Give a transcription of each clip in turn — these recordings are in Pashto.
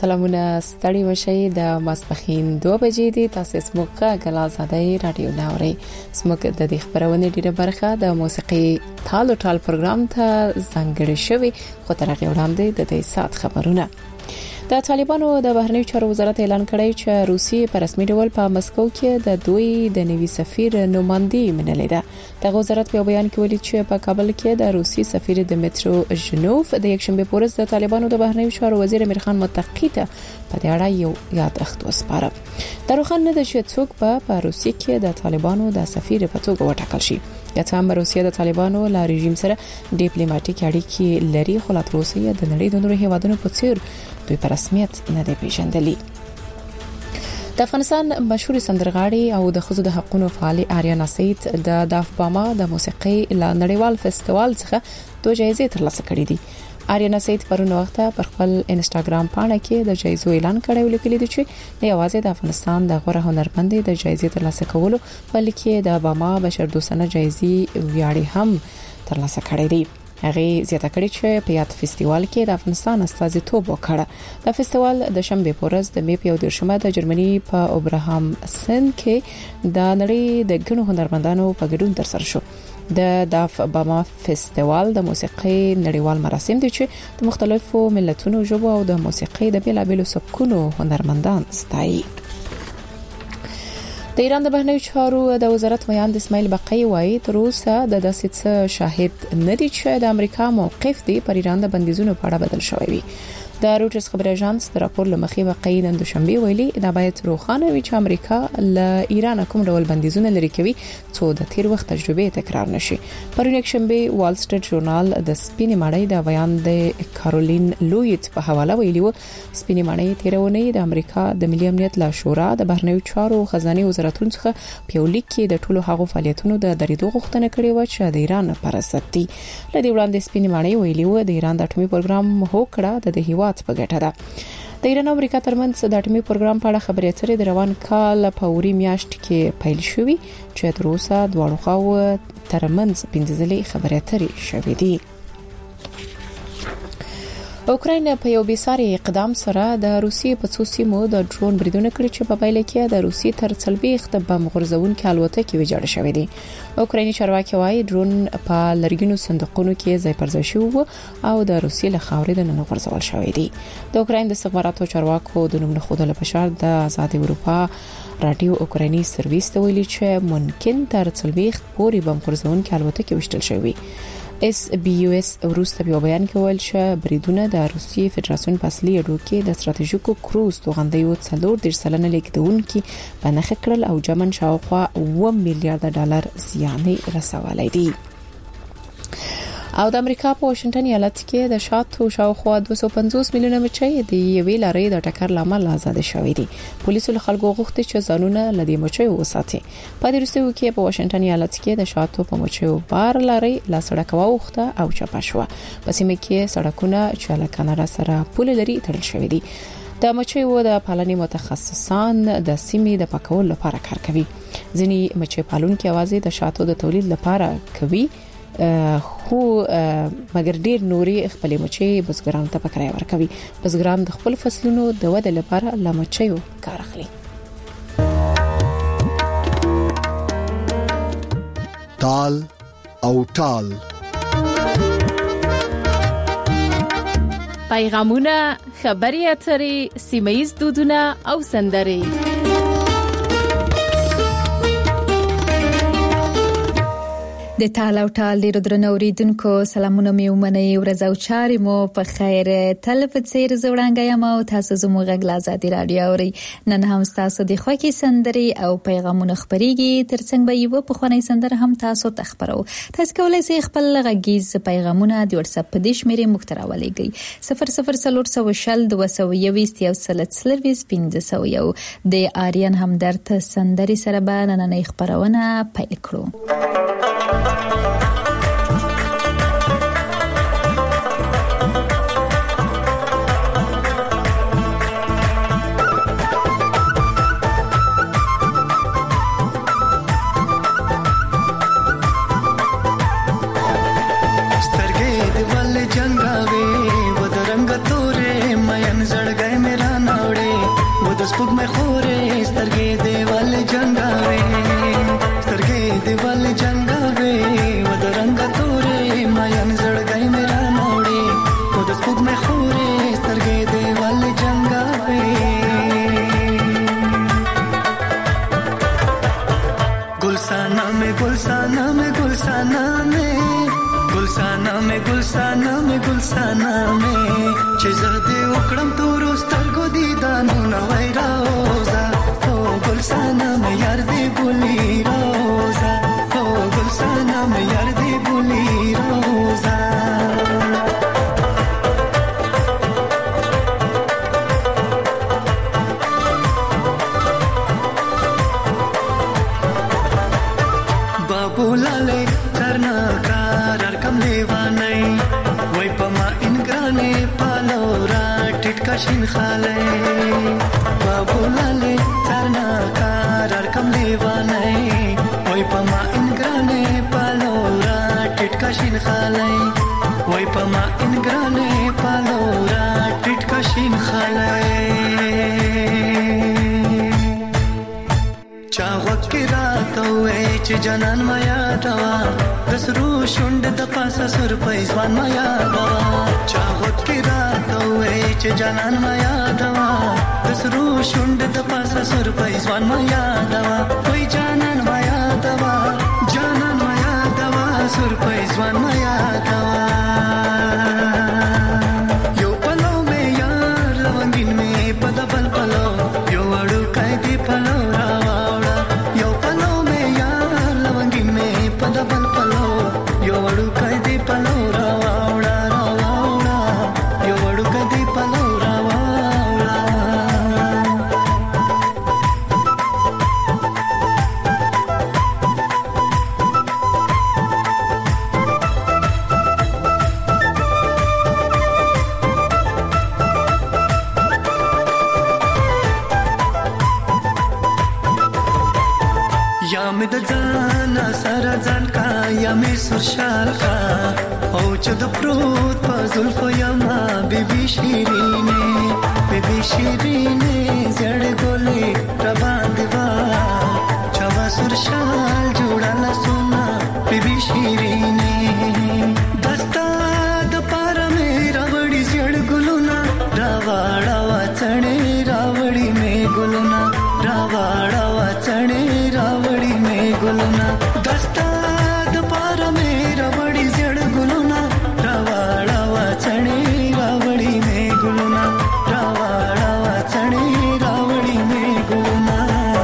سلامونه ستړي مشي د ماسپخین 2 بجې دي. تاسو سموکه غلازادای رادیو ناوري سموکه د دې خبرونه ډیره برخه د موسیقي تالو ټال پروګرام ته ځانګړی شوی خو تر هغه وړاندې د دې سات خبرونه. د طالبانو د بهرنیو چارو وزارت اعلان کړی چې روسیې په رسمي ډول په مسکو کې د دوی د نوي سفیر نوماندي منلې ده. د وزارت په بیان کې ویلي چې په کابل کې د روسي سفیر دمیترو ژنوف د یکشنبه په ورځ د طالبانو د بهرنیو چارو وزیر امیر خان متقی ته په دې اړه یو یادښت وسپاره. دروخان نه د شڅوک په روسي کې د طالبانو د سفیر په توګه وټاکل شي. یا څنګه روسیه د طالبانو لا رژیم سره ډیپلوماټیک اړیکې لري، خو لا تر اوسه د نړۍ د نورو هیوادونو په څیر دوی په رسمیت نه دی پیژندلي. د افغانستان مشهور سندرغاړي او د خزو د حقوقو فعال آریانا سید د دافباما د موسیقي لا نړیوال فستیوال څخه 2 جایزې ترلاسه کړې دي. آریانا سید پرون وخت پر خپل انستګرام پاڼه کې د جایزو اعلان کړی ولیکلی دی چې د یوازې د افغانستان د غوره هنرمند د جایزې ترلاسه کولو بلکې د باما بشردوستانه جایزې ویاړي هم ترلاسه کړی دی. هغه زیاته کړی چې په یاد فستیوال کې د افغانستان استازیتوب وکړ. د فستیوال د شنبه په ورځ د می په 13مه د جرمني په اوبراهام سن کې د نړۍ د ګڼو هنرمندانو په ګډون ترسره شو. د دافباما فستیوال د موسیقي نړیوال مراسم دي چې د مختلفو ملتونو ژبو او د موسیقي د بیلابېلو سبکونو هنرمندان ستایي. د ایران د بهرنیو چارو د وزارت ویاند اسماعیل بقای وایي تر اوسه د داسې څه شاهد نه دي چې د امریکا موقف دی پر ایران د بندیزونو په اړه بدل شوی وي. د روټرز خبري اژانس د راپور لمخې بقای نن دوشنبه ویلي دا باید روښانه وي چې امریکا له ایران کوم ډول بندیزونه لري کوي څو د تیر وخت تجربه تکرار نشي. پرون یک شنبه وال سټریټ ژورنال د سپینې ماڼۍ د بیان د کارولین لویت په حواله ویلي و سپینې ماڼۍ تیرونه د امریکا د ملي امنیت لا شورا د بهرنیو چارو خزانه وزارتونو څخه په یو لیک کې د ټولو هغو فعالیتونو د درېدو غوښتنه کړې و چې د ایران پر ضد دي. لدې وړاندې سپینې ماڼۍ ویلي و د ایران د اټومي پروګرام هوکړه د هیواد په ګټه ده. د ایران او امریکا ترمنځ د اټومي پروګرام په اړه خبرې اترې د روان کال په اوري میاشت کې پیل شوې چې تر اوسه دواړو خواو ترمنځ 15 ځلې خبرې اترې شوې دي. اوکراین په یو بیساري اقدام سره د روسیې په څو سیمو د ډرون بریدونه کړی چې په پایله کې د روسیې تر 40 بم غورځونکو الوتکې ویجاړ شوې دي. اوکرایني چارواکي وايي ډرون په لرګینو صندوقونو کې ځای پر ځای شو او د روسیې له خاورې د نن غورځول شوې دي. د اوکراین د استخباراتو چارواکو د نوم نه خوده لپاره د آزاد اروپا رادیو اوکرایني سرویس ته ویلي چې ممکن تر 40 پورې بم غورځونکو الوتکې وشتل شوې. SBUS وروسته په بیان کې ویل چې بریدونه د روسیې فدراسیون په اصلي اډو کې د ستراتیژیکو کروز توغندیو 40 سلنه لیکدونکو په نخښه کړل او جمن شاوخوا 1 میلیارډ ډالر زیان رسولای دي. او د امریکا په واشنگټن ایالت کې د شاتو شاوخوا 250 میلیونه مچۍ د یوې لارې د ټکر لامل آزاد شوې دي. پولیسو له خلکو غوښتي چې ځانونه لدې مچۍ وساتي. په دې وروستیو کې په واشنگټن ایالت کې د شاتو په مچیو بار لارې لا سړک واوخته او چپه شو. په سیمه کې سړکونه چې له کاناډا سره پول لري تړل شوې دي. د مچیو د پالنې متخصصان د سیمې د پاکولو لپاره کار کوي. ځینې مچۍ پالونکي اوازې د شاتو د تولید لپاره کوي خو مګر ډیر نوري خپل مچۍ بزګرانو ته پکړای ورکوي. بزګران د خپل فصلونو د وده لپاره له مچیو کار اخلي. تال او ټال پیغامونه، خبري اترې، سیمه‌یز دودونه او سندرې. د تال او ټال ډیرو درنو اوریدونکو سلامونه مې ومنئ. ورځ او چارې مو په خیر. تل په څیر زوړانګه یم او تاسو زموږ غږ آزادي رادیو اورئ. نن هم تاسو د خوښي سندرې او پیغامونه خبريږي. ترڅنګ به یو په خوانې سندره هم تاسو تخبرو. تاسو کولای شئ خپل غږیز پیغامونه د واتس اپ په دې شمیرې مختراولېږئ 00402021 د آریان همدرد سندرې سره به نننۍ خبرونه پیل کړو. سترګې د ول جنگاوي و د رنگ تورې مېن زړګې میرا में खोरे स्तरगे देवल जंगावे स्तरगे देवल जंगावे वद रंग तोरे मायन जड़गई मेरा मोड़े खुद स्पुग में खोरे स्तरगे देवल जंगावे गुलसाना में गुलसाना में गुलसाना में गुलसाना में गुलसाना में गुलसाना में चेज़दे उकड़म तोरो स्तरगो दीदानो नवै रोजा ओ गुलसाना में यार दे बुली रोजा ओ गुलसाना में यार दे बुली रोजा बाबू लाले करना कार कम लेवाने वही पमा इनग्राने पालोरा टिटका शिन खाले बाबू लाले करना कार कम लेवाने वही पमा इनग्राने पालोरा टिटका शिन खाले वही पमा इनग्राने पालोरा टिटका शिन खाले चावक रातो एच जनन माया दवा दसरू शुंड द पासा सुर पैसवान माया दवा चावक रातो एच जनन माया दवा दसरू शुंड द पासा सुर पैसवान माया दवा कोई जनन माया दवा सुर पैसवान माया दवा यो पलो में यार लवंगिन में पदबल पलो यो अड़ू कैदी पलो पदबल पलो यो वडु कैदी पलो रावावड़ा रावावड़ा यो वडु कैदी पलो रावावड़ा या में दजाना सारा जान का या में सुरशाल का ओ चद प्रोत पजुल्फो यमा बेबी शीरीने जड़ गोले प्रबान दिवा छवा सुरशाल जोड़ाला सोना बेबी शीरीने दस्ता दपारा में रावड़ी जड़ गुलुना रावाड़ावा चढ़े रावड़ी में गुलुना रावाड़ावा चढ़े रावड़ी में गुलुना दस्ता दपारा में रावड़ी जड़ गुलुना रावाड़ावा चढ़े रावड़ी में गुलुना रावाड़ावा चढ़े रावड़ी में गुलुना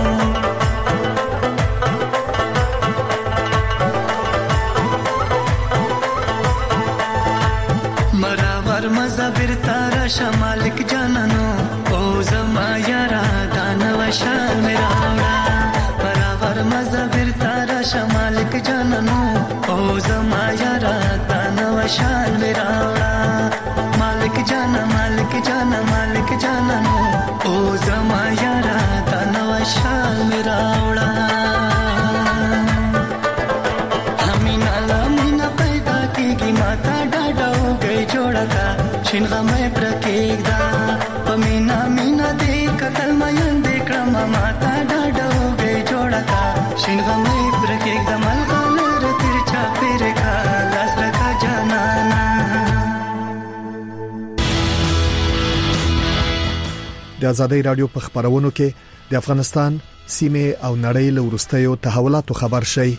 मरावर मजा बिरतारा शमालिक जाननो ओ जमा यारा दानव शाल मेरा मरावर मजा बिरतारा शमालिक जाननो ओ जमा यारा दानव शाल मेरा मालिक जाना मालिक जाना मालिक जाननो ओ जमा यारा दानव शाल मेरा मीना पैदा की माता डाडा हो गई जोड़ा का शिनगा में प्रकेदा पमीना मीना देख कतल मयन देख रमा माता डाडा हो गई जोड़ा का शिनगा में प्रकेदा मलगा नर तिरछा पेरे का लास रखा जानाना د آزادۍ رادیو په خبرونو کې د افغانستان سیمه او نړۍ له ورستیو تحولاتو خبر شي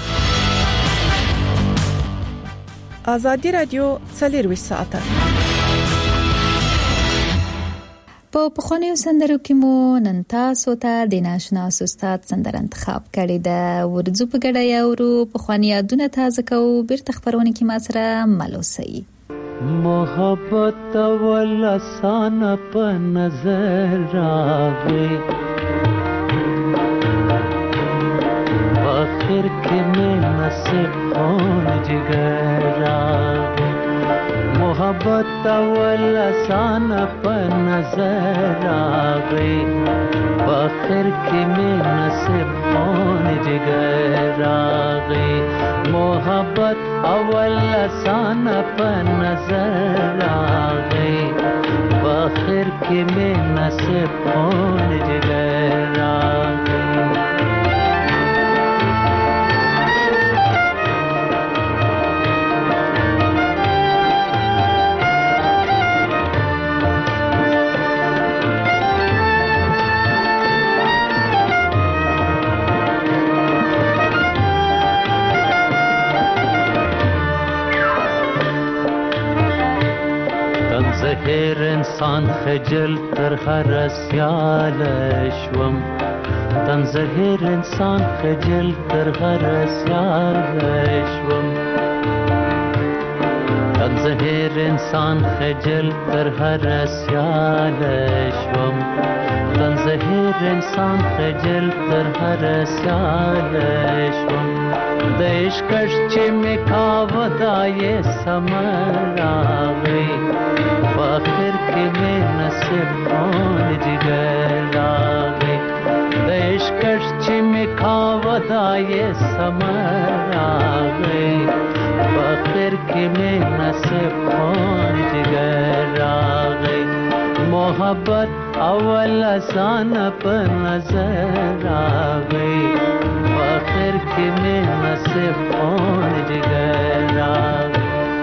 آزادی رادیو 24 ساعته په پخوانیو سندرو کې مو نن تاسو ته د ناشنا استاد سندره انتخاب کړې ده ورځو په ګډه یورو پخوانی یادونه تازه کوو بیرته خبرونه کې ما سره ملوسي محبت ولا سان په نظر راغی आखिर के में नसीब कौन जिगर रागी मोहब्बत वाला सान पर नजर आ गई आखिर के में नसीब कौन जिगर आ गई मोहब्बत वाला सान पर नजर आ गई आखिर के में नसीब कौन जिगर انسان خجل تر هر سیال شوم تن زهیر انسان خجل تر هر سیال شوم تن زهیر انسان خجل تر هر سیال شوم تن زهیر انسان خجل تر هر سیال شوم د عشقش چې مې کاوه دا یې سمر راغی په آخر کې مې نصیب خون جګر راغی د عشقش چې مې کاوه دا یې سمر راغی په آخر کې مې نصیب خون جګر راغی محبت اول آسان په نظر راغی آخر کې مې نصیب خون جګر راغی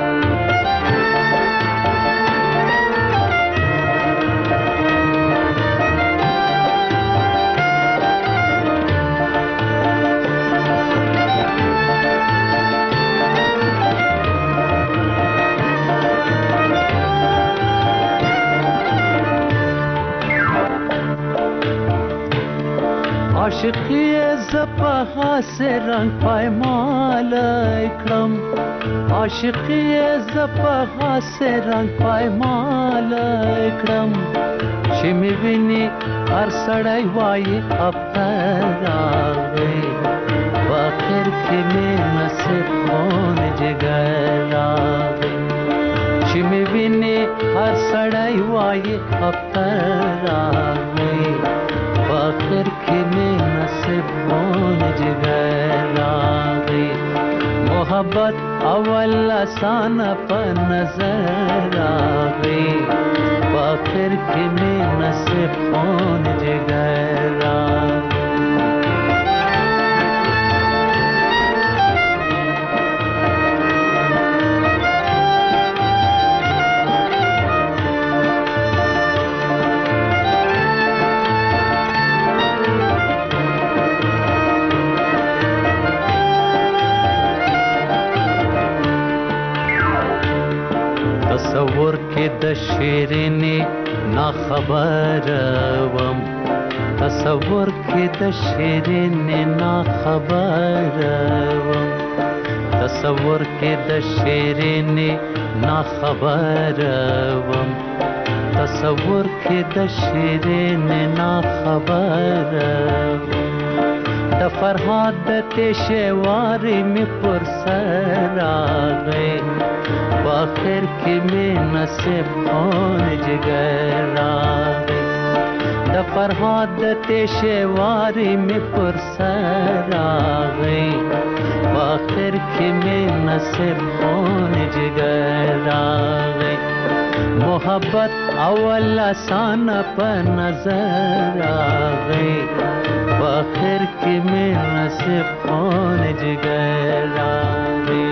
عاشقی زپها سے رنگ پایمال کړم عاشقی زپها سے رنگ پایمال کړم چې مې ویني هر سړی وایي افتر راغی په آخر کې مې نصیب خون جګر راغی چې مې ویني هر سړی وایي افتر راغی په آخر کې مې نصیب خون جګر راغی محبت اول آسان په نظر راغی په آخر کې مې نصیب خون جګر راغی تصور کې د شیرینې نا خبر وم تصور کې د شیرینې نا خبر وم تصور کې د شیرینې نا خبر وم تصور کې د شیرینې نا خبر د فرهاد د تشوارې مې پر سر راغی په آخر کې مې نصیب خون جګر راغی د فرهاد د تشوارې مې پر سر راغی په آخر کې مې نصیب خون جګر راغی محبت اول آسان په نظر راغی په آخر کې مې نصیب خون جګر راغی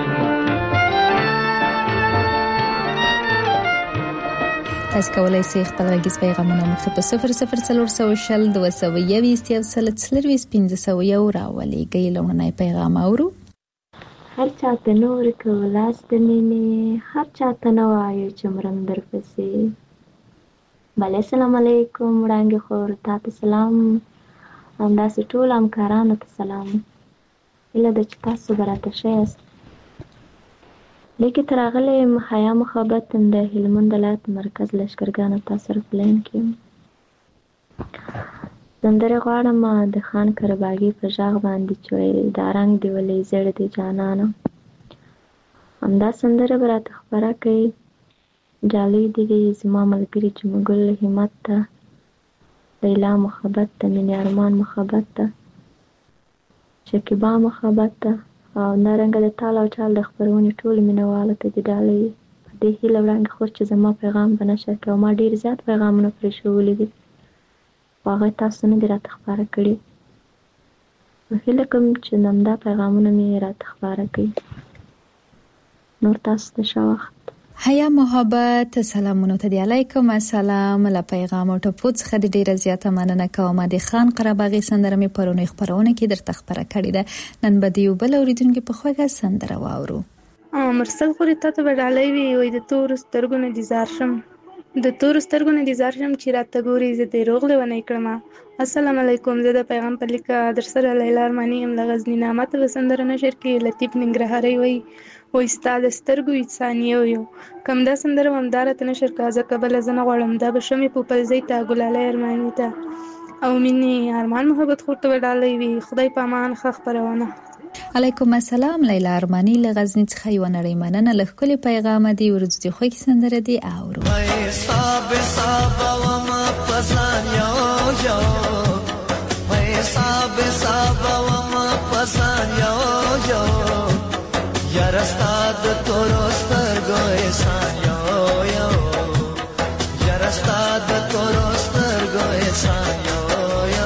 تاسو کولای شئ خپل غږیز پیغامونه مخ په 0040 220 راولېږئ لومړنی پیغام اورو هر چاته نور کولاس د مینې هر چاته نه وایو چې مرم درپسې بله السلام علیکم وړانګې خور تاته سلام همداسې ټول همکارانو ته سلام هیله ده چې تاسو به راته ښه یاست لیکې ته راغلی یم حیا محبت د هلمند ولایت مرکز لښکرګاه تاثر پلین کې سندرې غواړم د خان کرباغي په غږ باندې چې دا رنګ دی ولې زړه دی جانانه همدا سندره به راته خپره کړئ جالۍ دې وي زما ملګري جمګل همت ته لیلا محبت ته مینې ارمان محبت ته شکیبا محبت ته او نارنګه د تال او چال د خپرونې ټول مینوالو ته د ډالۍ په دې هیله وړاندې خور چې زما پیغام به نشر کړي او ما ډېر زیات پیغامونه پرې ښوولي دي خو هغه تاسو نه دي راته خپاره کړي نو هیله کوم چې همدا پیغامونه مې راته خپاره کړي نور تاسو ته ښه وخت حیا محبت سلامونه ته دی علیکم السلام له پیغام او ټپو څخه د ډیره زیاته مننه کوم د خان قرباغي سندره مې پرونی خبرونه کې درته خبره کړې ده نن به دیو بل اوریدونکو په خوګه سندره واورو مرسل خوري ته به ډالۍ وي وای د تور سترګو نه دي زار شم د تور سترګو نه دي زار شم چې راته ګوري زه دې روغ لیونی کړمه. السلام علیکم، زه د پیغام په لیکه در سره لیلا ارماني یم له غزني نه. ماته په سندره نشر کې لطیف ننګرهاري وایي ستا د سترګو ثانیه یو کم دا سندره هم دا راته نشر کړه ځکه بله زه نه غواړم دا به شمې پوپلزۍ ته ګلالۍ ارماني ته او مینې ارمان محبت خور ته به ډالۍ وي. خدای په امان ښه خپرونه. علیکم السلام، لیلا ارمانی له غزنی څخه یو نړۍ مننه له ښکلي پیغام دی. ورځ دې خوږی سندره دی اورو. حساب حساب و ما پسان یو یو حساب حساب و ما پسان یو یو یار استاد تورو سترګو احسان یو یو یار استاد تورو سترګو احسان یو یو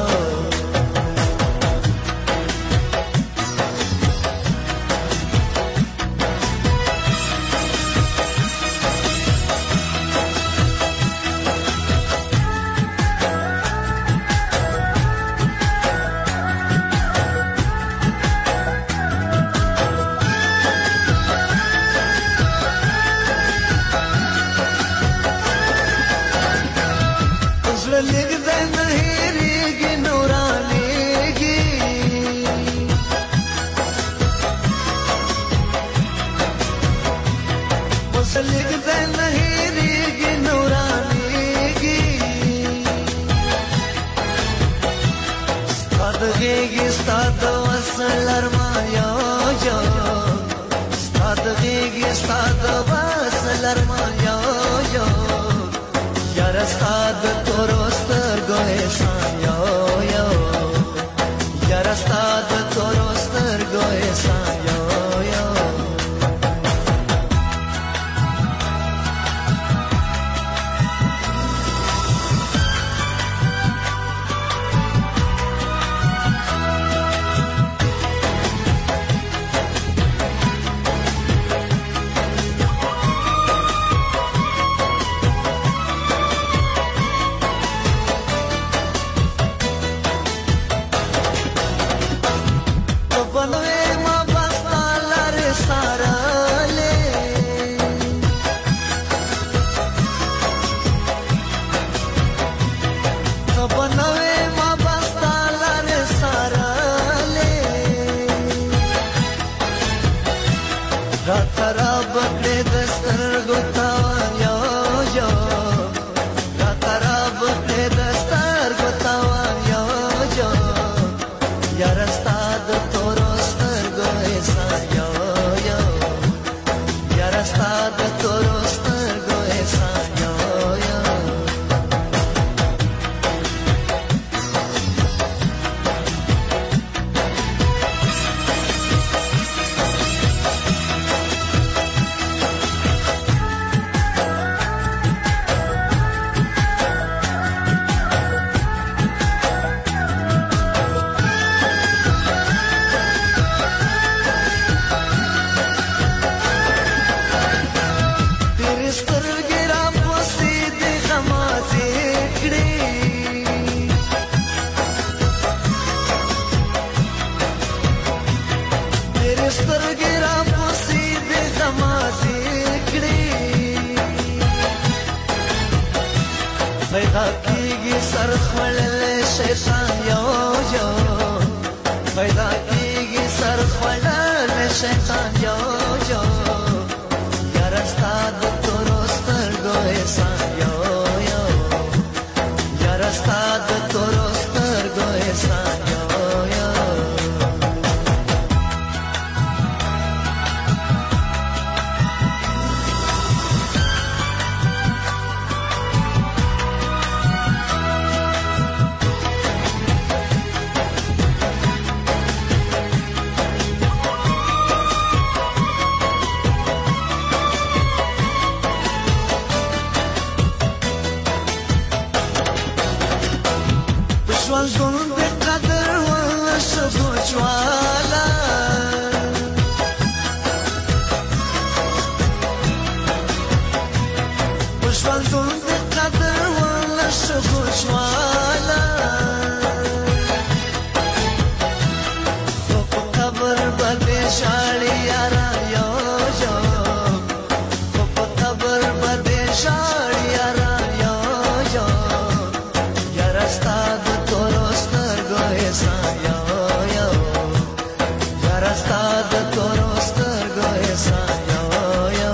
ستاد تورستر ګویسا یو یو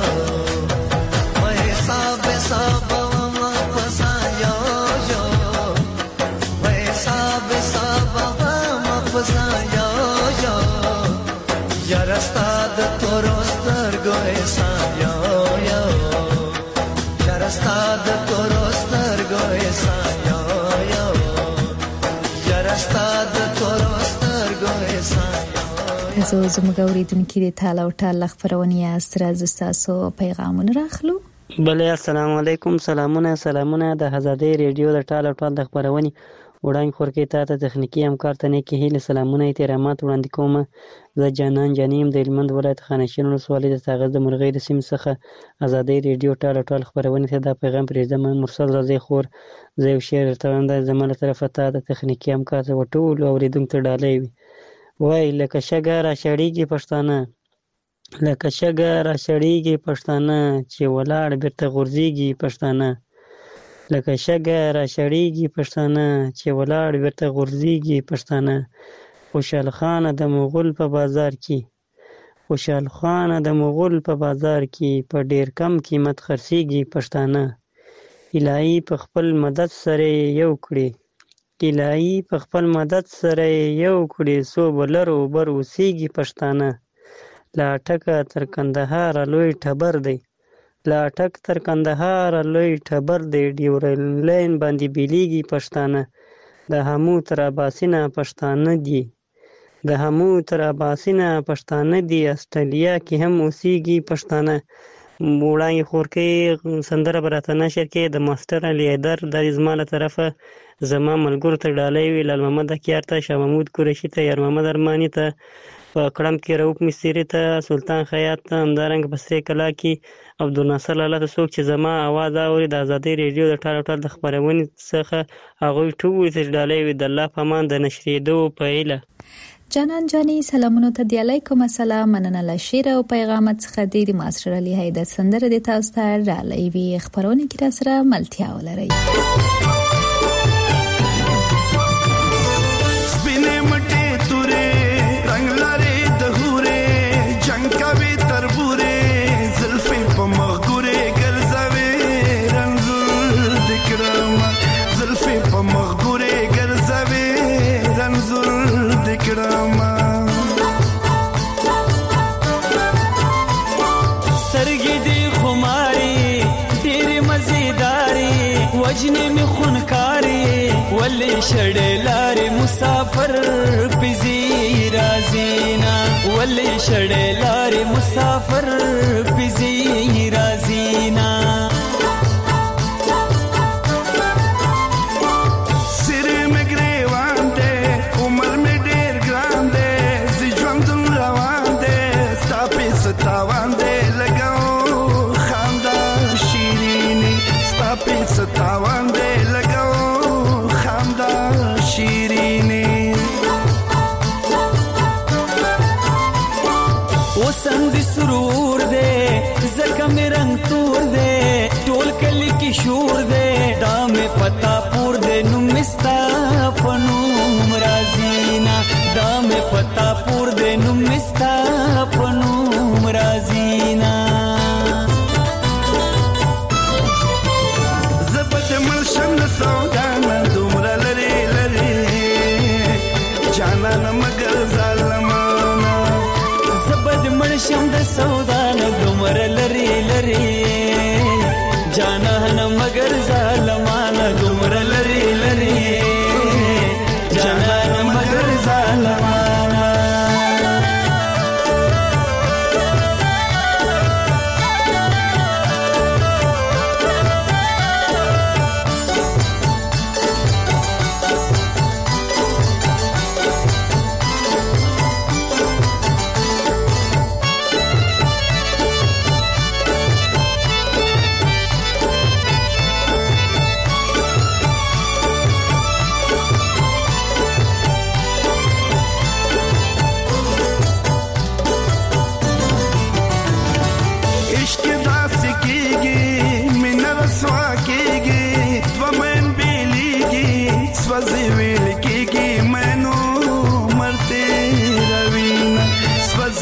وای حساب حساب ما پسا یو یو وای حساب حساب ما پسا یو یو یار ستاد تورستر ګویسا یو یو یار ستاد تورستر ګویسا یو یو یار ستاد تورستر ګویسا تاسو زموږ اوریدونکو د تعالی او تعالی خبرونه ستاسو تاسو پیغامونه راخلو. بله السلام علیکم. سلامونه د آزادۍ ریډیو د تعالی او تعالی خبرونه وړاندې خورکې ته تخنیکی همکار ته نیکی هیله سلامونه احترامات وړاندې کوم. زه جانان جانیم د هلمند ولایت خانشین ولسوالۍ د تاغز د مرغۍ د سیمې څخه آزادۍ ریډیو تعالی او تعالی خبرونه ته دا پیغام پرېږدم. مرسل رضی خور زه یو شعر درته وایم د زما له طرفه ته د تخنیکی همکار ته ټولو اوریدونکو ته ډالۍ وي. وای لکه شګه را شړیږي پښتانه لکه شګه را شړیږي پښتانه چې ولاړ بیرته غورځيږي پښتانه لکه شګه را شړیږي پښتانه چې ولاړ بیرته غورځيږي پښتانه خوشحال خان د مغول په بازار کې خوشحال خان د مغول په بازار کې په ډیر کم قیمت خرڅيږي پښتانه الهي په خپل مدد سره یو کړی الهي په خپل مدد سره یو کړی سو بلرو بر اوسېږي پښتانه لا ټکه تر کندهار لوی ټبر دی لا ټک تر کندهار لوی ټبر دی ډیورل لاین باندې بیلیږي پښتانه د همو تر اباسینه پښتانه دي د همو تر اباسینه پښتانه دي استرالیا کې هم اوسېږي پښتانه. وړاندې خورکې سندره براته نشر کې د ماستر علي حیدر د زما له طرفه زما ملګرو ته ډالۍ وي. لال محمد اکیار ته شاه محمود قریشي ته یار محمد ارماني ته په کړم کې رؤف مستری ته سلطان خیاط ته همدارنګه په سرې کلا کې عبدالناصر لاله ته څوک چې زما اواز اوري د آزادۍ ریډیو د ټال ټال د خبرونې څخه هغوی ټول ته ډالۍ وي د الله په امان د نشریدو په هیله. جانان جانی سلامونو ته دی علیکم السلام مننه له شعر او پیغامات څخه د ماستر علي حیدر سندره د تاسو ته ډالۍ وي. خبرونه کې را سره ملتیا ولري. سپینې مټې تورې رنگ لري د هورې جنگ کوي تربورې زلفې په مغورې ګرځوي رنزور دکرم زلفې په مغورې ګرځوي رنزور دکرم سترګې دې خماري ډېرې مزیداري وجنې مې خونکاري ولې شړې لارې مسافر پزی رازینا ولې شړې لارې مسافر پزی رازینا سر مې ګریوان دې عمر مې ډېر ګران دې زه ژوند روان دې ستا په ستاوان دې لګاو خندا شیریني ستا په ستاوان دې لګاو خندا شیرینی وسند سرور دے زکم رنگ تور دے ټول کلی کی شور دے دام پتا پور دے نمستا پنوم رازینا دام پتا پور دے نمستا پنوم رازینا زبد ملشم سودانا دومره لري لري جانان مگر ظالمانا زبد ملشم د سودانا دومره لري لري جانان مگر ظالمانا دومره لري لري جانان مگر ظالمانا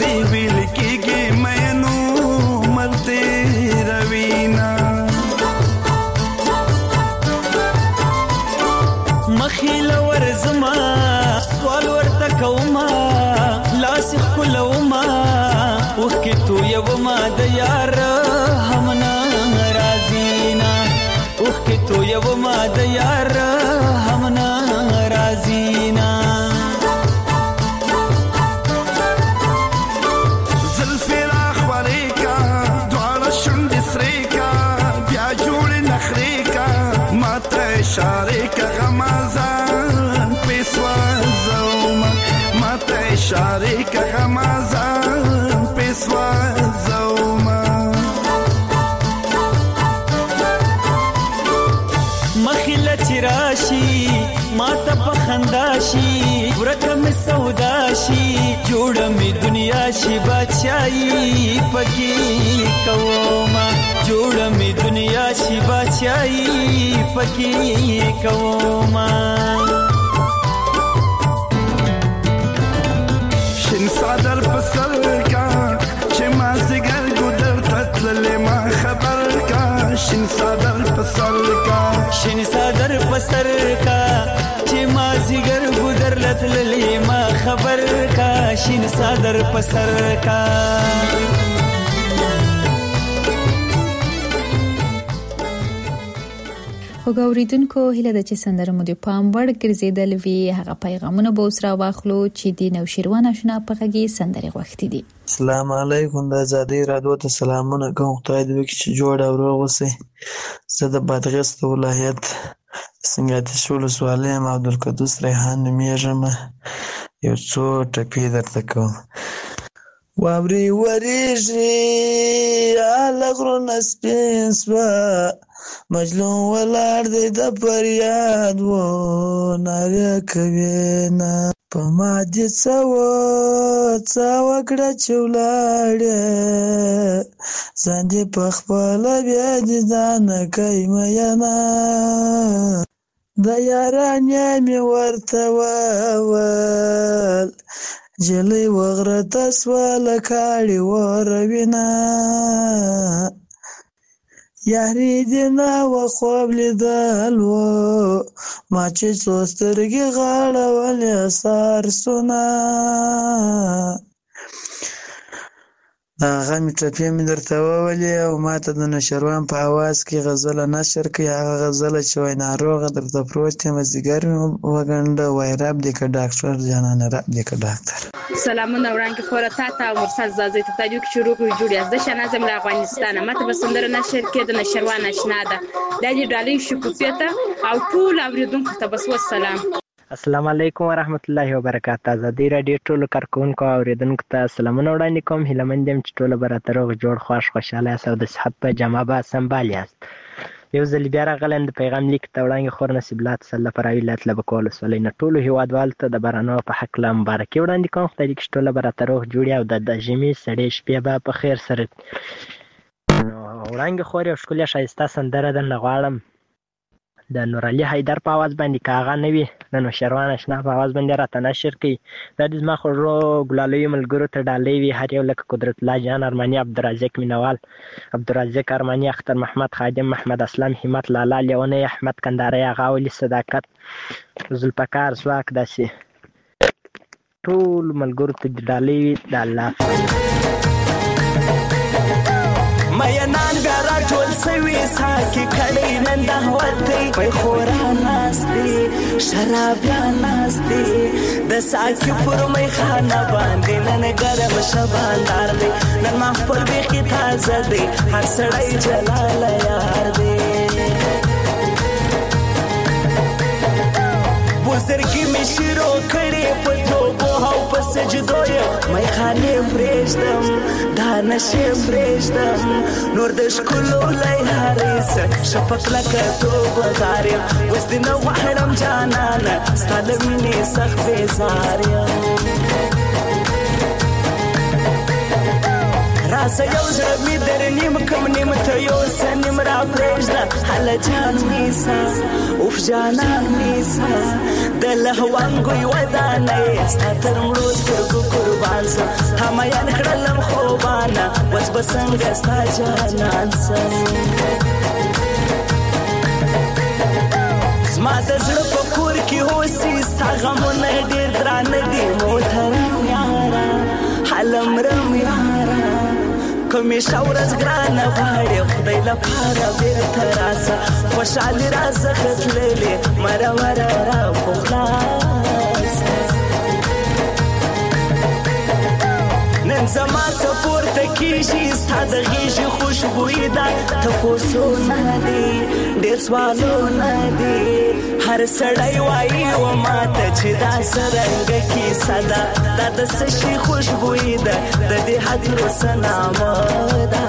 روزي ویل کېږي مینو مرته روینا مخیل ورزما سوال ورته کوما لاس خلوما وکه تو یو ما د یار همنا رازینا وکه تو یو ما د یار همنا رازینا زلفی راخوری کا دوار شند سریکا بیا جوړ نخری کا ماته اشاره کا غمازان پیسوا زوما ماته اشاره کا غمازان پیسوا زوما مخیله چراشی ماته پخنداشی ورکم سوداشی جوړه می دنیا شي بادشاہي پکې کوما جوړه می دنیا شي بادشاہي پکې کوما شین صدر پسر کا چې ما زګر ګدر تتل ما خبر کا شین صدر پسر کا شین صدر پسر کا چې ما زګر ګدر لتل ما خبر کا شین صدر پسر کا وګوریدونکو هله د چې سندره مو د پام وړ ګرځیدل وی هغه پیغامونه به اوسره واخلو چې د نوشیروان آشنا په غږی سندره غوښتي دي. السلام علیکم د آزادۍ رادیو ته سلامونه کوم. خدای دې وکړي چې جوړ او روغ اوسئ. زه د بادغیس ولایت سنګاتیش ولسوالۍ یم. عبدالقدوس ریحان نومیږم. یو څو ټپې درته کوم. واوري وریږي هله غرونه سپین سوه مجنون ولاړ دی د فریاد و ناره کوي نه په ما دې څه وکړه چې ولاړې ځان دې پخپله بیا دې ځانه کوي مینه د یارانې مې ورته وویل جلۍ وغرته سوه له کاړې وروینه یاري دې نه وه خوب لیدل و ما چې څو سترګې غاړولې سارسونه هغه مې ټپې مې درته وولې او ما ته د نشروان په اواز کې غزله نشر کړي. هغه غزله چې وایي ناروغه درته پروت یم ځیګر مې وګنډه وایي رب دې که ډاکټر جانانه رب دې که ډاکټر. سلامونه وړاندې خوره تا ته او مرسل زازۍ ته تاجو کې شروع کړو جوړ یاست. زه شهناز یم له افغانستانه. ماته به سندره نشر کې د نشروان آشنا ده. دا دې ډالۍ شکوفیه ته او ټول اورېدونکو ته بس والسلام. السلام علیکم ورحمت الله وبرکاته. آزادۍ راډیو ټولو کارکوونکو او اورېدونکو ته سلامونه وړاندې کوم. هیله مند یم چې ټوله به راته روغ جوړ خوښ خوشحاله یاست او د صحت په جامه به سنبال یاست. یو ځل بیا راغلی یم د پیغام لیک ته وړاندې خور نصیب الله تسله فرعي ولایت لبک ولسوالۍ نه ټولو هېوادوالو ته د بارانو په هکله مبارکي وړاندې کوم. خدای دې کړي ټوله به راته روغ جوړ او د ژمي سړې شپې به په خیر سره. وړاندې خور یو ښکلې ښایسته سندره درنه غواړم د نورعلي حیدر په اواز باندې که هغه نه وي د نوشیروان آشنا په اواز باندې راته نشر کړي. دا د زما خوږو ګلالیو ملګرو ته ډالۍ وي. هر یو لکه قدرت الله جان ارماني، عبدالرزاق مینوال، عبدالرزاق ارماني، اختر محمد خادم، محمد اسلام، همت لالا، لیونی، احمد کندهاری، هغه ولي صداقت، ذوالفقار ځواک، داسې ټول ملګرو ته ډالۍ وي. د الله مینان بیا را ټول سوي ساکي کړي نن د هوتې په خورا ناستي شرابیان ناستي د ساکي پر مې خانه باندې نن ګرم شباندار دی نن ما خپل بیخي تازه دی هر سړی جلال یار دی بزرګي مې شروع کړې په توبو او په سجدو یې مې خانې پرېږدم دا نشې پرېږدم نور د ښکلو لیهارې څه شفق لکه توبهدار یم اوس دې نه غواړم جانانه ستا له مینې سخت بېزار یم راز راسه یو زړه می در نیم کم نیم ته یو سنیم را پرېږده هله جان نیسه اوف جانان نیسه د لهوانګوی ودانه ستا تر مړو سترګو قربان سم تا میان کړلم خوبانه اوس به څنګه ستا جانان سم زما د زړه په کور کې هوسي ستا غمونه ډېر درانه دي موټرم یاره هلمرم یاره کمیشه ورځ ګرانه غواړې خدای لپاره بېرته راسه خوشحالي راڅخه تللې مرمره را په خلاصه نن زما څه پورته کېږي ستا د غېږې خوشبویي ده تپوسونه دي ډېر سوالونه دي هر سړی وایي و ماته چې دا څرنګه کیسه ده دا د څه شي خوشبویي ده د دې هدیرو څه نامه ده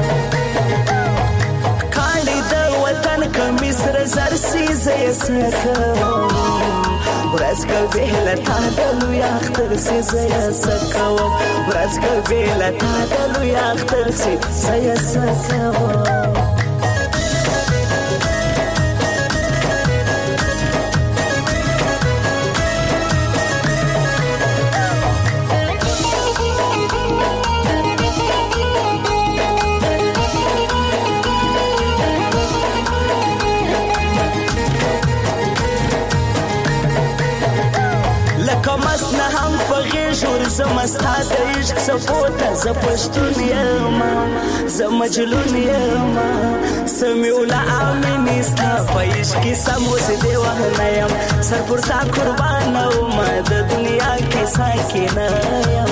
کاڼي د وطن کمیس سره زر سي زه یې څه کوم ورځ که بېله تا د لوی اختر سي زه یې څه کوم ورځ که بېله تا د لوی اختر سي زه یې څه کوم زما ستا د عشق څپو ته زه پښتون یم زه مجنون یم سمیوله امینې ستا په عشق کې سم اوس دې وهنه یم سر پر تا قربانه ومه د دنیا کې ساکنه یم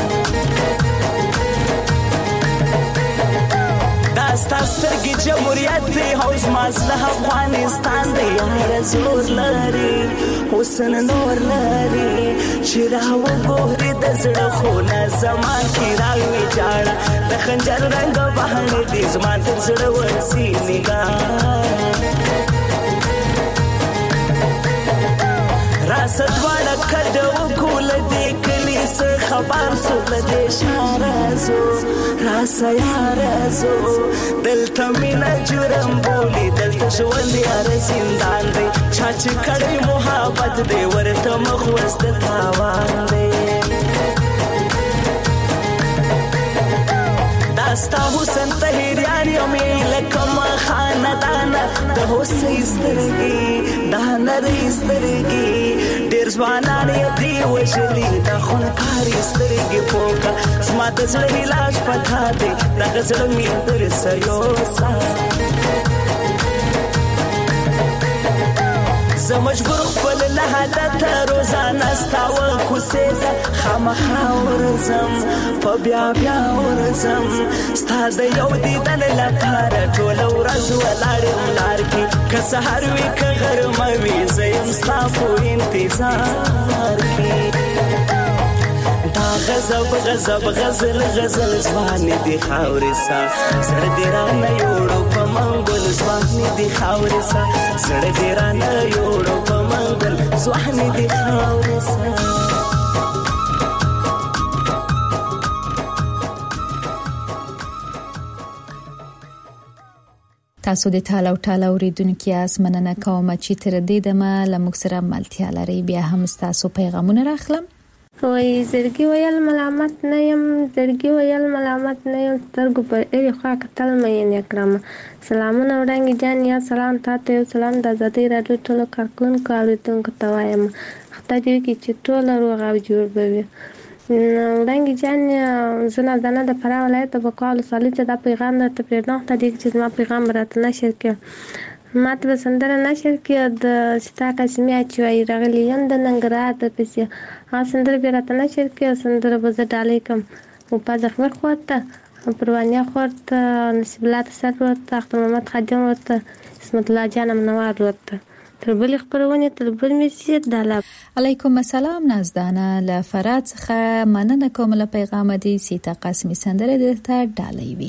دا ستا سترګې جمهوریت دی او زما زړه افغانستان دی یاره زور لري حسن نور لري چې راوګورې د زړه خونه زما کې راویجاړه د خنجر رنګ بهانې دي زما تر زړه ورسي نګاره راسه دواړه کډه وکړو له دې کلي څه خبر سو له دې ښاره ځو راسه یاره ځو دلته مینه جرم بولي دلته ژوند یاره زندان دی چا چې کړی محبت دی ورته مخ وس د تاوان دی ستا حسن طهیریان یمې لکه ما خاندانه د حسین سترګې دا نرۍ سترګې ډېر ځوانان یې دې وژلي دا خونکارې سترګې پوکه زما د زړه علاج پتا دی دغه زړه مې درسه یوسه زه مجبور خپل لحظه ته روزانه ستا وکوسې ته خامخا ورځم په بیا بیا ورځم ستا د یو دیدن لپاره ټوله ورځ ولاړ یم لار کې که سهار وي که غرمه وي زه یم ستا په انتظار کې دا غضب غضب غزل غزل ځوانې دي خاورې سا زړه دې رانه یوړو په منګل ځوانې دي خاورې سا زړه دې رانه یوړو په منګل ځوانې دي خاورې سا تاسو د ټال او ټال اوریدونکو یاست مننه کوم چې تر دې دمه لموږ سره ملتیا لري بیا هم تاسو پیغامونه راخلم وای زړګي ویل ملامت نه يم زړګي ویل ملامت نه يم سترګو پر اړې خوا کتل مې نه کړم سلامونه وړاندې جان یا سلام تاسو یو سلام د آزادۍ راډیو ټولو کارکونکو اوریدونکو ته وایم خدای دې وکړي چې ټول روغ او جوړ وي وړاندې جان زنه دنه د فراه ولایت په کال سالي چې دا پیغام ته پرېږدم ته دې چې ما پیغام راته نشر کړ ماته به سندره نشر کې د ستا قسمي اچوي راغلی یم د ننګرهار د پسې هغه سندره بیا راته نشر کې سندره به زه ډالۍ کړم او په زخمر خورته پروانیا خورته نصیب الله تسر ورته اختر محمد خادم ورته اسمت الله جان منوار ورته تر بل خبرونه تر بل میسي داله علیکم السلام نازدانه له فرات څخه مننه کوم له پیغام دي سیتا قاسمی سندره درته ډالۍ وي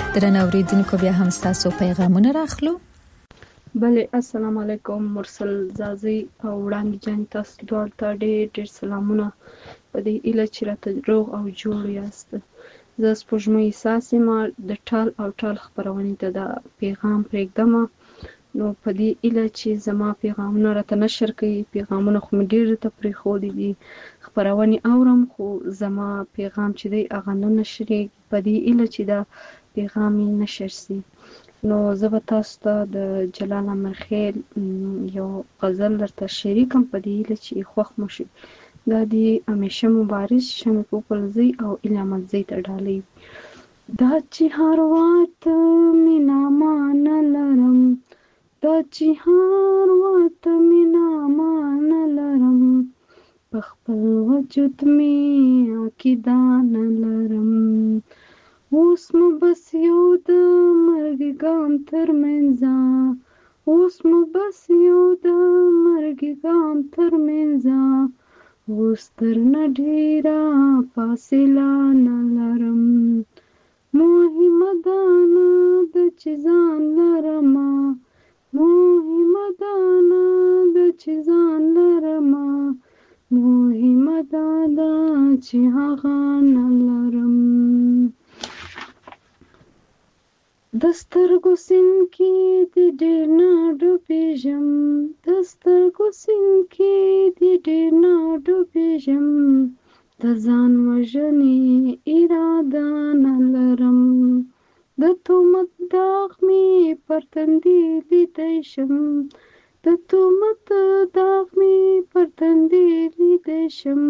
درنو اوریدونکو بیا هم تاسو پیغامونه راخلو. بله السلام علیکم مرسل زازي او وړاندې جان تاسو دوه ته ډېر سلامونه په دې اله چې راته روغ او جوړ یاست. زه سپوږمۍ احساس ما د ټال او ټال خبرونې ته دا پیغام پرېږدم نو په دې اله چې زما پیغامونه راته نشر کوي پیغامونه خو مې ډېر ته پرېښودي دي خبرونې اورم خو زما پیغام چې دی هغه نه نشرېږي په دې اله چې دا پیغام یې نشر سي. نو زه به تاسو ته د جلال امرخیل یو غزل درته شریکم په دې هیله چې خوښ مو شي. دا د همیشه مبارز شمې پوپلزی او علامتزی ته ډالۍ دا چې هر وخت مینا مان لرم دا چې هر وخت مینا مان لرم په خپل وجود می عقیدان لرم اوس مو بس یو د مرګ ګام تر منځه اوس مو بس یو د مرګ ګام تر منځه اوس تر نه ډېره فاصله نه لرم مهمه دا نه ده چې ځان لرمه مهمه دا نه ده چې ځان لرمه مهمه دا ده چې هغه نه لرم. د سترګو سیند کې د ډېر نه ډوبېږم د سترګو سیند کې د ډېر نه ډوبېږم د ځان وژنې اراده نه لرم د تهمت داغ مې پر تندي لیدی شم د تهمت داغ مې پر تندي لیدی شم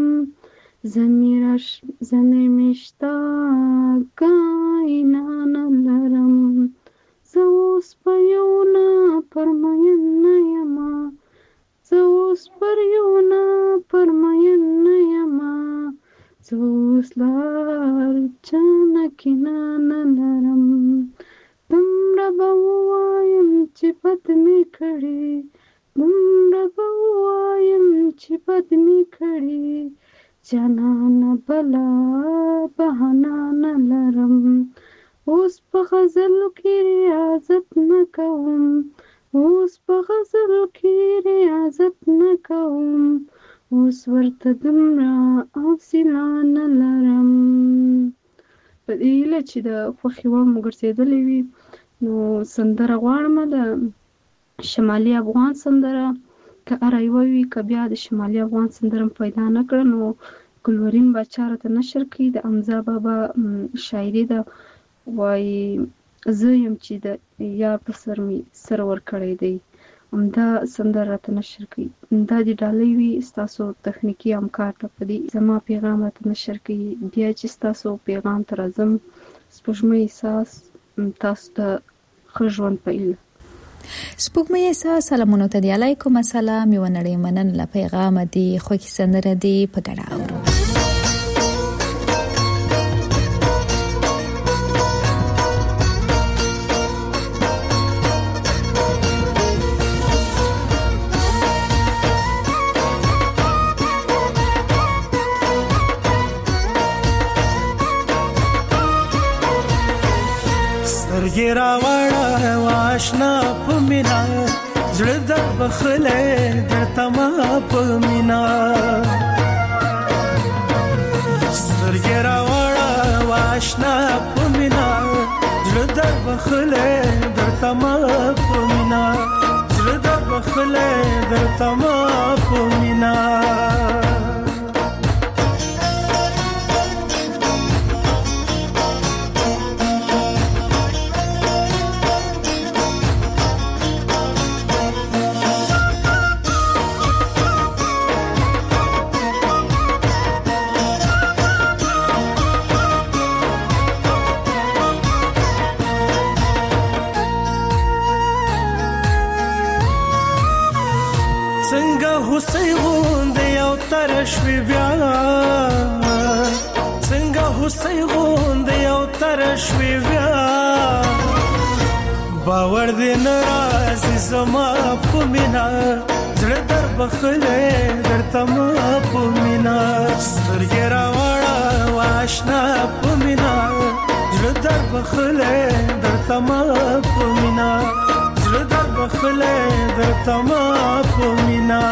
زنې مې شته ګاینا نه لرم زه اوس په یو نه پرمین نه یمه زه اوس پر یو نه پرمین نه یمه زه اوس لار چانه کینه نه لرم دومره به ووایم چې بد مې کړي دومره به ووایم چې بد مې کړي جانانه بلا بهانه نه لرم اوس په غزل کې ریاضت نه کوم اوس په غزل کې ریاضت نه کوم اوس ورته دومره حوصله نه لرم. په دې هیله چې د خوښې وړ مو ګرځېدلې وي نو سندره غواړم د شمالي افغان سندره که هره یوه وي که بیا د شمالي افغان سندره پیدا نه کړه نو ګلورین باچا راته نشر کړي د حمزه بابا شاعري ده وایي زه یم چې د یار په سر مې سر ورکړی دی همدا سندره راته نشر کړي دا د ډالۍ وي ستاسو تخنیکي همکار ته په دې زما پیغام راته نشر کړي بیا چې ستاسو پیغام ته راځم سپوږمۍ احساس تاسو ته ښه ژوند په هیله. سپوږمۍ احساس سلامونه ته دی علیکم السلام یو نړۍ منن له پیغام دی خوږی سندره دی په ګډه اورو. سترګې راوړه واشنا په مینا زړه در بخلې درته ما په مینا سترګې راوړه واشنا په مینا زړه در بخلې درته ما په مینا زړه در بخلې درته ما په مینا هوسۍ غوندې یو تر شوي بیا څنګه هوسۍ غوندې یو تر شوي بیا باور دې نه راځي زما په مینا زړه در بخلې درته ما په مینا سترګې راوړه واشنا په مینا زړه در بخلې درته ما په مینا زړه در بخلې درته ما په مینا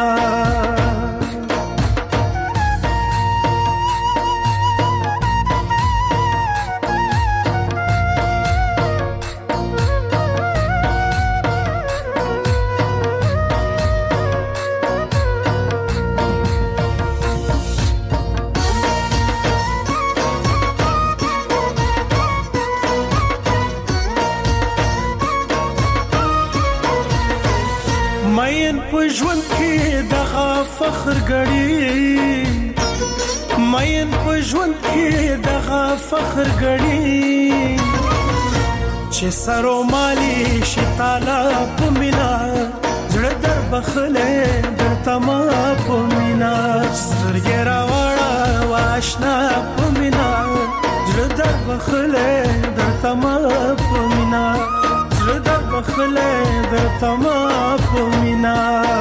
ژوند کې دغه فخر غړي مین په ژوند کې دغه فخر غړي چې سرو مالي شتاله په مینا زړه در بخلې درته ما په مینا سترګې راوړه واشنا په مینا زړه در بخلې درته ما په مینا زړه در بخلې درته ما په مینا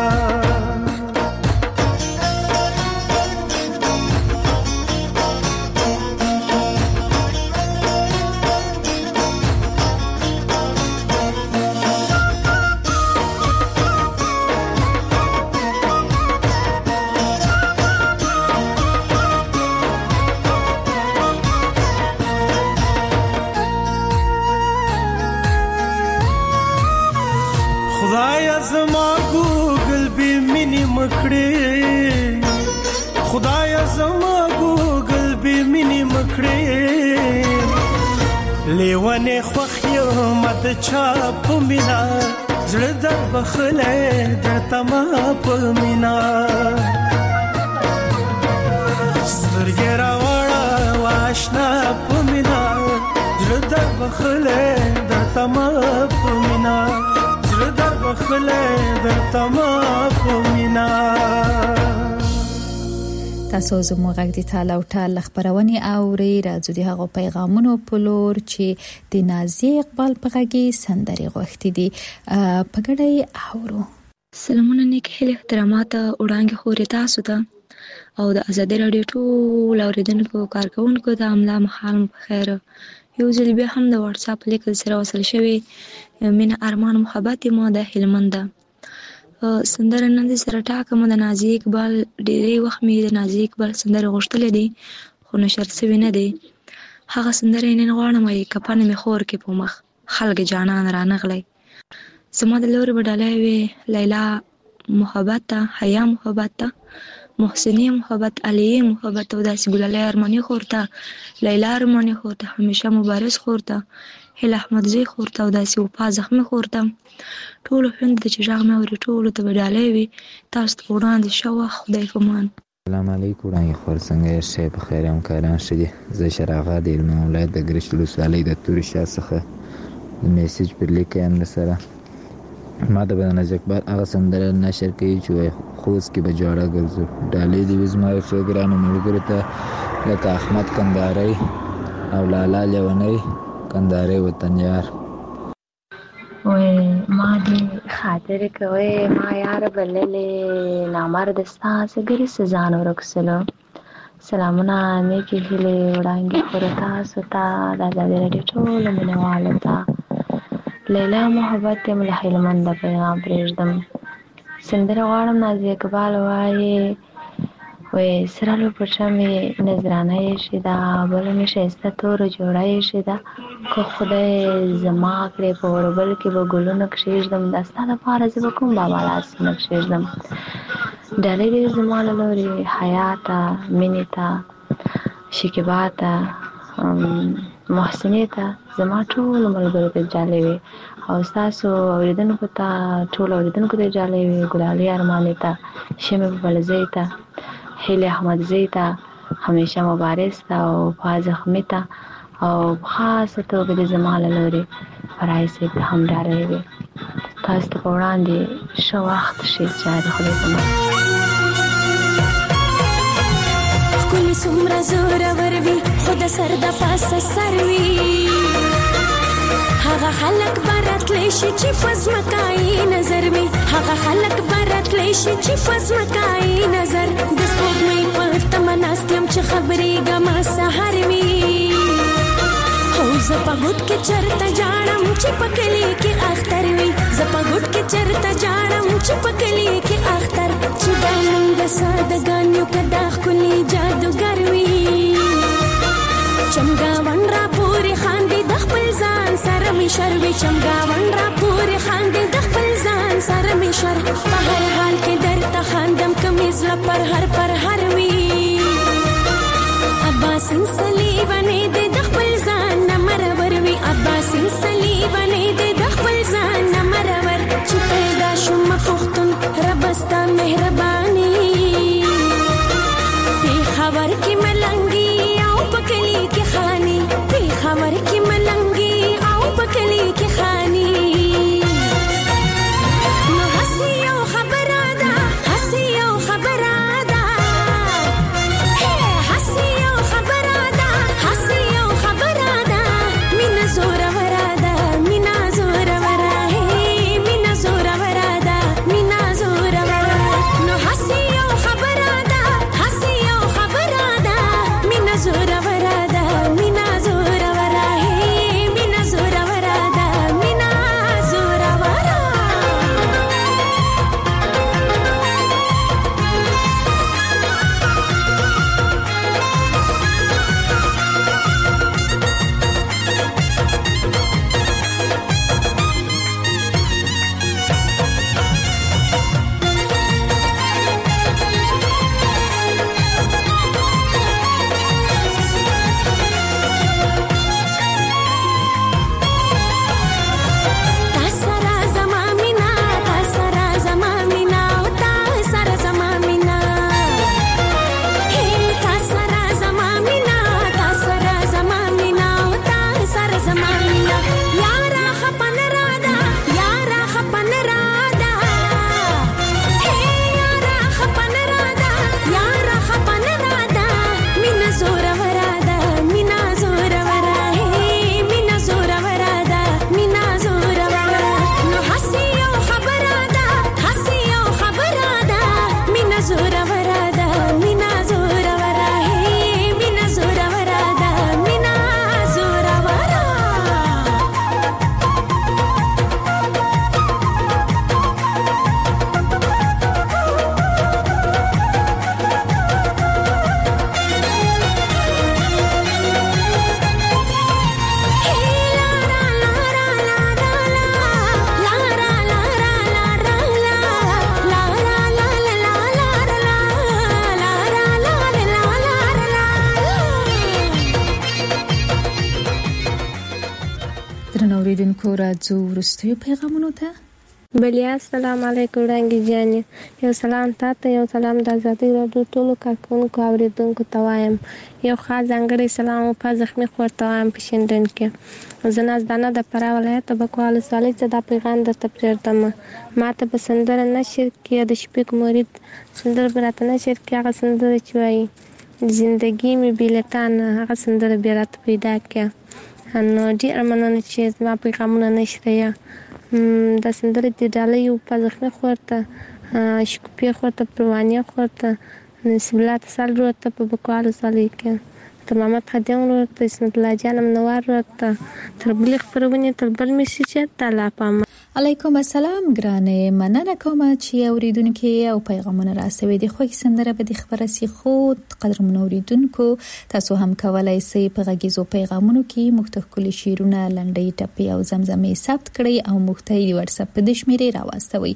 خدایا زما ګوګل به مینې مکړې لیوانه خوخیو مت چا په مینا زړه در بخلې درته ما په مینا سترګې راوړه واشنا په مینا زړه در بخلې درته ما په مینا زړه در بخلې درته ما په مینا تاسو زموږ غږ د تعالی او تعالی خبرونه اوري راځو د هغه پیغامونو په لور چې د نازي اقبال په غږی سندري غوښتي دي په ګډه اورو. سلامونه نیک هیله احترامات وړاندې خوري تاسو ته او د ازادي رادیو ټول اوریدونکو کارکونکو ته املا محال بخیر. یو ځل بیا هم د واتس اپ لیک سره وصل شوی من ارمان محبت ما د هلمند سندره نن سره ټاکم د نازي اقبال ډېری وخت مې د نازي اقبال سندره غوښتلې دي خو نشر شوی نه دی. هغه سندره نن غواړم چې کپن مې خور کې په مخ خلک جانان را نغلی زما د لور بدلای وی لیلا محبت حیا محبت محسنی محبت علی محبت او داسې ګلالي ارمانی خورته لیلا ارمانی خورته همیشه مبارز خورته هل احمد زی خورته او داسې وفا زخمی خورته ټول خوند چې ژغ مې اوري ټول ته بدلای وی تاسو وړاندې شو خدای فمان. السلام علیکم رنګ خور څنګه شې په خیر هم کاران شې زه شراغه د علم ولایت د ګرشلو سالي د توري شاسخه میسج پر لیکم سره ما د بناز اقبال هغه سندره نشر کوي چې خوست کې به جوړه ګرځو ډالې دی وزما فکرانو ملګرو ته لکه احمد کندهاري او لالا لونی کندهاري وطن یار وای ما دې خاطر کوي ما یار بللې نامرد ستاسو ګری سزان ورکسلو. سلامونه نیکی هیله وړاندې خور تاسو ته د ازادي رادیو ټول مینوالو ته لیلا محبت مل هلمند پیغام پرېږدم سندره غواړم نازي اقبال وایي وای سرالو پرچمې نظرانه یې شیدا بل مې شایسته تور جوړه یې شیدا که خدای زما کړې په وربل کې به ګلونه کښېږدم دا ستا دپاره زه به کوم بابا لاسونه کښېږدم ډالۍ دې زما له لورې حیا ته مینې ته شکیبا ته محسنې ته زما ټولو ملګرو ته جالۍ وي او ستاسو اورېدونکو ته ټولو اورېدونکو ته جالۍ وي ګلالي ارمانې ته شمې بلزۍ ته هیلې احمدزۍ ته همیشه مبارز ته او وفا زخمي ته او په خاصه توګه د زما له لورې فرای صاحب ته هم ډالۍ وي. تاسو ته په وړاندې ښه وخت شي جاري خدای زما ښکلي څومره زورور وي خو د سر د پاسه سر وي هغه خلک به راتلی شي چې په ځمکایي نظر وي هغه خلک به راتلی شي چې په ځمکایي نظر د سپوږمۍ په تمه ناست یم چې خبرېږم سهار وي او زه زپګوټ کې چرته جاړم چې پکلی کې اختر وي زپګوټ کې چرته جاړم چې پکلی کې اختر چې د موږ سادهګانو کدا خولي جادوګر وي چمګاون را پوری خاندي د خپل ځان سره می شروي چمګاون را پوری خاندي د خپل ځان سره می شر په هر حال کې درته خاندم کمیز لا پر هر وي عباسین صلیبانه د خپل ځان نمرور وي عباسین صلیبانه د خپل ځان نمرور چې پیدا شوم پختون ربستا مهرباني په خبر کې ملنګي او پکلی کې خاني په خبر کې ملنګي او پکلی کې خاني نو حسي او خبره ده حسي او خبره ده حسي او خبره ده حسي او خبره ده مینا زور وراده مینا زور وراده مینا زور وراده مینا زور وراده نو حسي او خبره ده حسي او خبره ده مینا زور وراده مینا زور وراده مینا زور وراده مینا زور وراده اوریدونکو راځو وروستیو پیغامونو ته. بلیا السلام علیکم وړانګې جانې، یو سلام تاته، یو سلام د ازادۍ راډیو ټولو کارکوونکو اوریدونکو ته وایم، یو خاص ځانګړی سلام په زخمي خور ته وایم په شینډن کې. زه نازدانه د فراه ولایت بکوال ولسوالۍ څخه دا پیغام درته پرېږدم. ما ته به سندره نشر کړي د شفیق مرید سندره به راته نشر کړي، هغه سندره چې وایي زندګي مې بېلتان، هغه سندره بیا راته پیدا کړه. نو ډېره مننه چې زما پیغامونه نشریه. دا سندره د ډالۍ په زخمي خور ته، شکوفي خور ته، پروانیه خور ته، نصیب الله تسل ورور ته په بکوال ولسوالۍ کې، تر محمد خدیم ورور ته، اسمت الله جان منور ورور ته، تر بلې خپرونې تر بل میسیجر ته لا پام. علیکم السلام ګرانې، مننه کوم چې اوریدونکو او پیغامونه راسوي. د خوښ سندره به د خبره سي خو قدرمن اوریدونکو تاسو هم کولای شئ په غږیزو پیغامونو کې مختلف شعرونه، لنډۍ، ټپې او زمزمې ثبت کړئ او مختلف واتس اپ د شمیرې راوستوي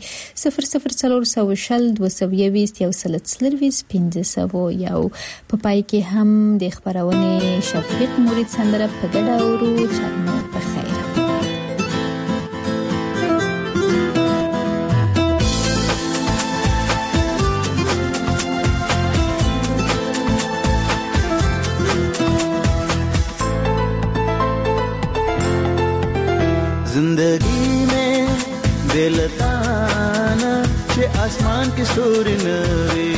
00402021 په پای کې هم د خبرونه شفیق مرید سندره په ګډه اورو. چرمو په خیر. जिंदगी में बेलताना चे आसमान की सूरी नवी,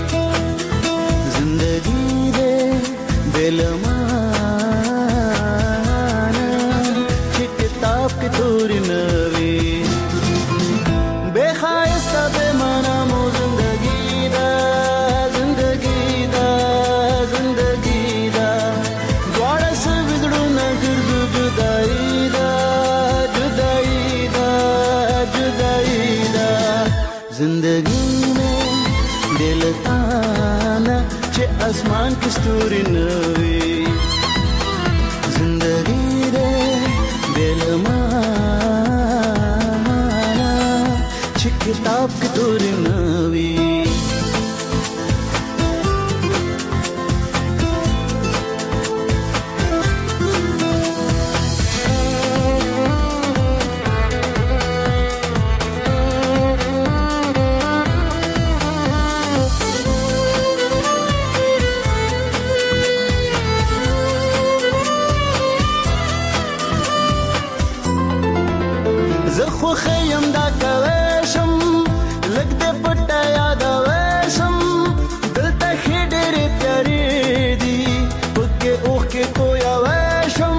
जिंदगी दे बेलमाना चे किताब की तूरी नवी, बेखायस्ता बेमाना मो जिंदगी दा, जिंदगी दा, जिंदगी दा, द्वारा से बिगड़ो न गिरजू जुदा نوي زندگی دے دل مانا چې کتاب کې تور نوي زخو خیم دا کوشم لګ دې پټ یاد وشم دلته خې ډېرې پیارې دي پکې اوخ کې کویا وشم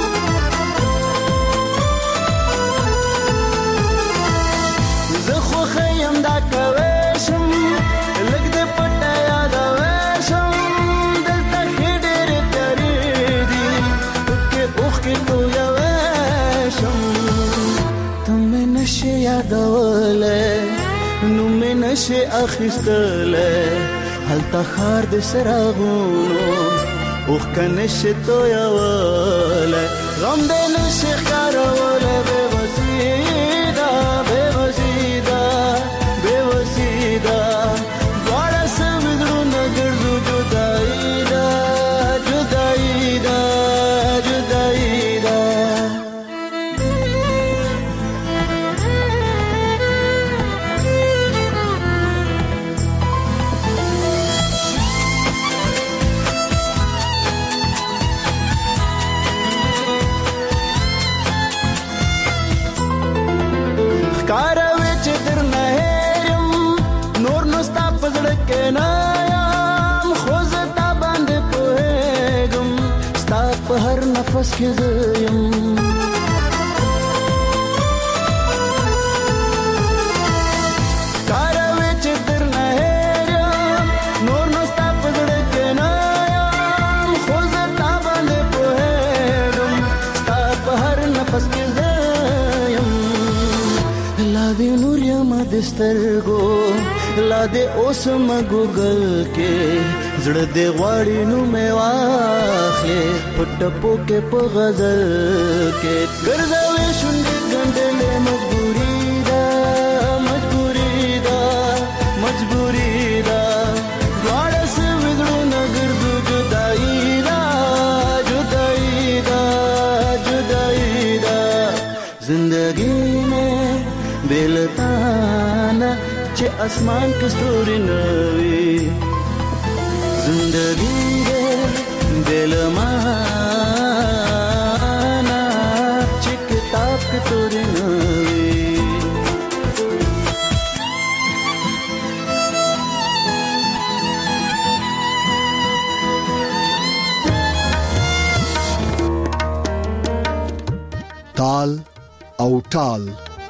زخو خیم دا کوشم لګ دې پټ یاد وشم دلته خې ډېرې پیارې دي پکې اوخ کې کویا وشم تمه نشه یادوله نو مې نشه اخیستله هلته خار د سراغونو اوخ کنشه تویاوله غم دې نشه خاروله بے وسیدا بے وسیدا بے وسیدا دواړه سمدرونه ګرځو جدائی دا جدائی دا جدائی دا کاروي چې درنه هېرم نور نو ستا په زړه کې نه یم خو زه تا باندې پوهېږم ستا په هر نفس کې زه یم کاروي چې درنه هېرم نور نو ستا په زړه کې نه یم خو زه تا باندې پوهېږم ستا په هر نفس کې زه لا دې نور یم د سترګو لا دې اوس مګوګل کې زړه دې غواړي نو مې واخلې په ټپو کې په غزل کې ګرځوي شونډې ګنډلې مجبوري ده مجبوري ده مجبوري ده دواړه سوي زړونه ګرځو جدائی ده جدائی ده جدائی ده زندگی بلتانا چې اسمان کې ستوري نوي زندگی دې دل مانا چې کتاب کې توري نوي تال او ټال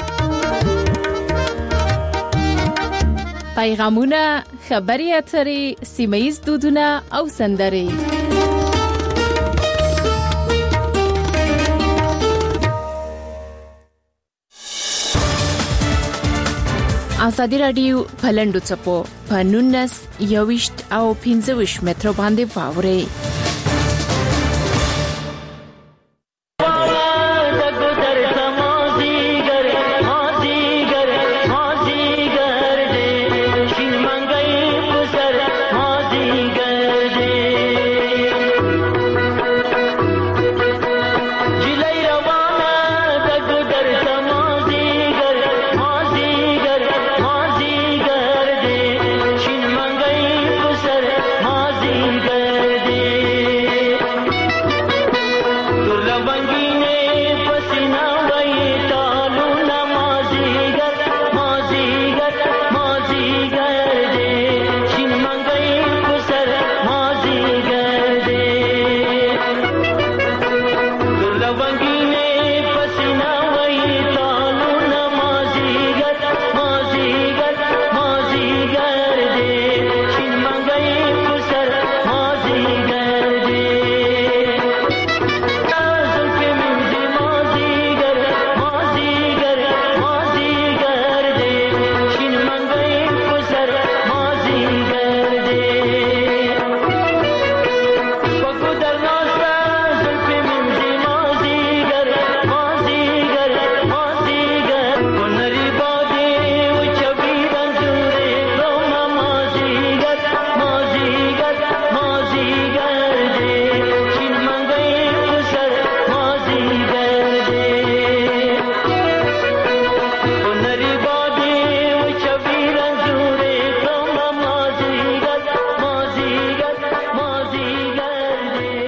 پیغامونه خبري اترې سیمایي دودونه او سندرې ازادي رادیو پلندو چپو پنونس یوشت او 25 متر باندې واوري